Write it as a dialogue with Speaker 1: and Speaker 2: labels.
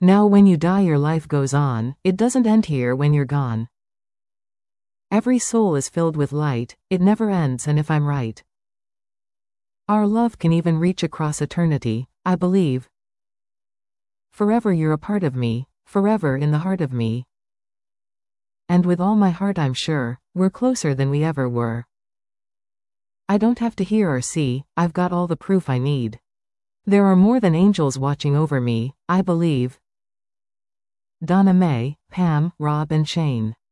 Speaker 1: Now when you die your life goes on, it doesn't end here when you're gone. Every soul is filled with light, it never ends and if I'm right. Our love can even reach across eternity, I believe. Forever you're a part of me, forever in the heart of me. And with all my heart I'm sure, we're closer than we ever were. I don't have to hear or see, I've got all the proof I need. There are more than angels watching over me, I believe. Donna Mae, Pam, Rob and Shane.